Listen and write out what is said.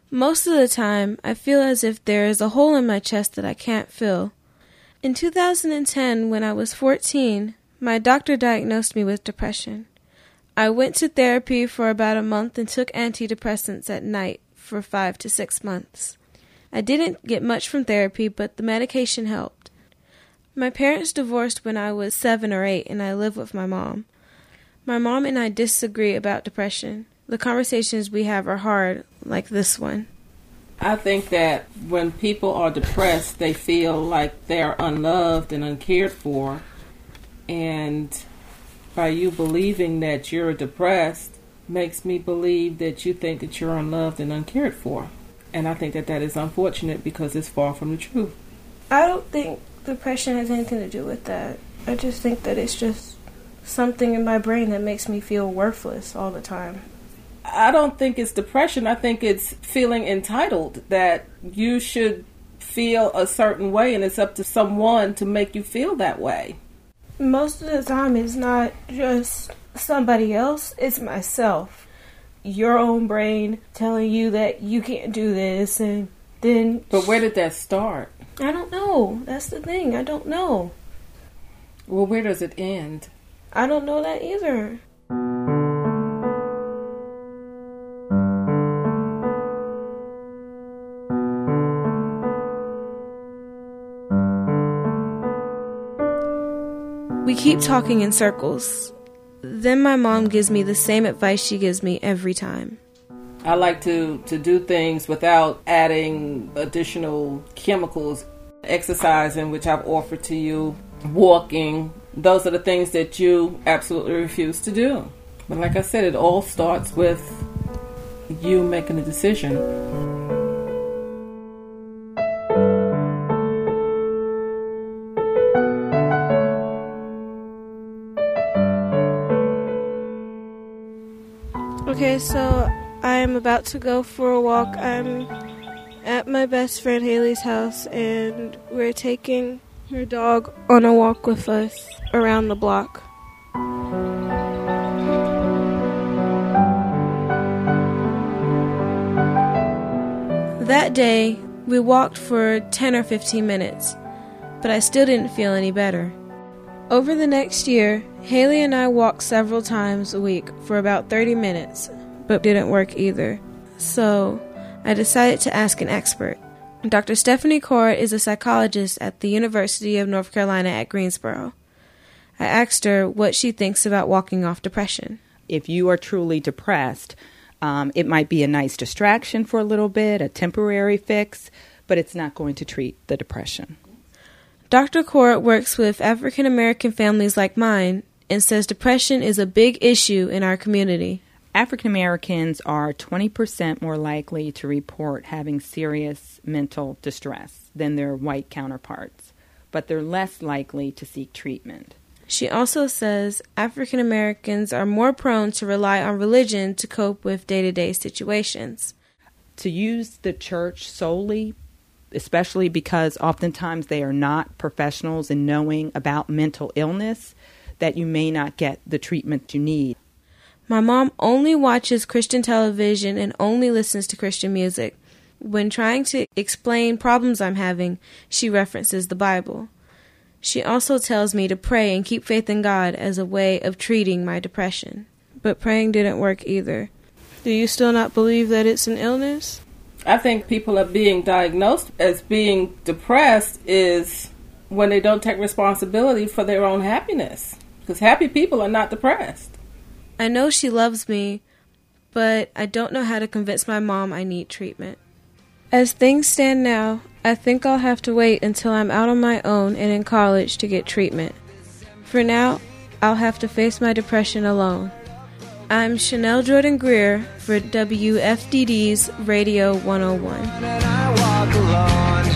Most of the time, I feel as if there is a hole in my chest that I can't fill. In 2010, when I was 14, my doctor diagnosed me with depression. I went to therapy for about a month and took antidepressants at night for 5 to 6 months. I didn't get much from therapy, but the medication helped. My parents divorced when I was 7 or 8, and I live with my mom. My mom and I disagree about depression. The conversations we have are hard, like this one. I think that when people are depressed, they feel like they're unloved and uncared for. And by you believing that you're depressed makes me believe that you think that you're unloved and uncared for. And I think that that is unfortunate because it's far from the truth. I don't think depression has anything to do with that. I just think that it's just something in my brain that makes me feel worthless all the time. I don't think it's depression. I think it's feeling entitled, that you should feel a certain way and it's up to someone to make you feel that way. Most of the time, it's not just somebody else, it's myself. Your own brain telling you that you can't do this, and then... But where did that start? I don't know. That's the thing. I don't know. Well, where does it end? I don't know that either. We keep talking in circles. Then my mom gives me the same advice she gives me every time. I like to do things without adding additional chemicals. Exercising, which I've offered to you, walking, those are the things that you absolutely refuse to do. But like I said, it all starts with you making a decision. Okay, so I am about to go for a walk. I'm at my best friend Haley's house, and we're taking her dog on a walk with us around the block. That day, we walked for 10 or 15 minutes, but I still didn't feel any better. Over the next year, Haley and I walked several times a week for about 30 minutes, but didn't work either. So I decided to ask an expert. Dr. Stephanie Court is a psychologist at the University of North Carolina at Greensboro. I asked her what she thinks about walking off depression. If you are truly depressed, it might be a nice distraction for a little bit, a temporary fix, but it's not going to treat the depression. Dr. Court works with African American families like mine and says depression is a big issue in our community. African Americans are 20% more likely to report having serious mental distress than their white counterparts, but they're less likely to seek treatment. She also says African Americans are more prone to rely on religion to cope with day-to-day situations. To use the church solely, especially because oftentimes they are not professionals in knowing about mental illness, that you may not get the treatment you need. My mom only watches Christian television and only listens to Christian music. When trying to explain problems I'm having, she references the Bible. She also tells me to pray and keep faith in God as a way of treating my depression. But praying didn't work either. Do you still not believe that it's an illness? I think people are being diagnosed as being depressed is when they don't take responsibility for their own happiness. Because happy people are not depressed. I know she loves me, but I don't know how to convince my mom I need treatment. As things stand now, I think I'll have to wait until I'm out on my own and in college to get treatment. For now, I'll have to face my depression alone. I'm Chanel Jordan Greer for WFDD's Radio 101.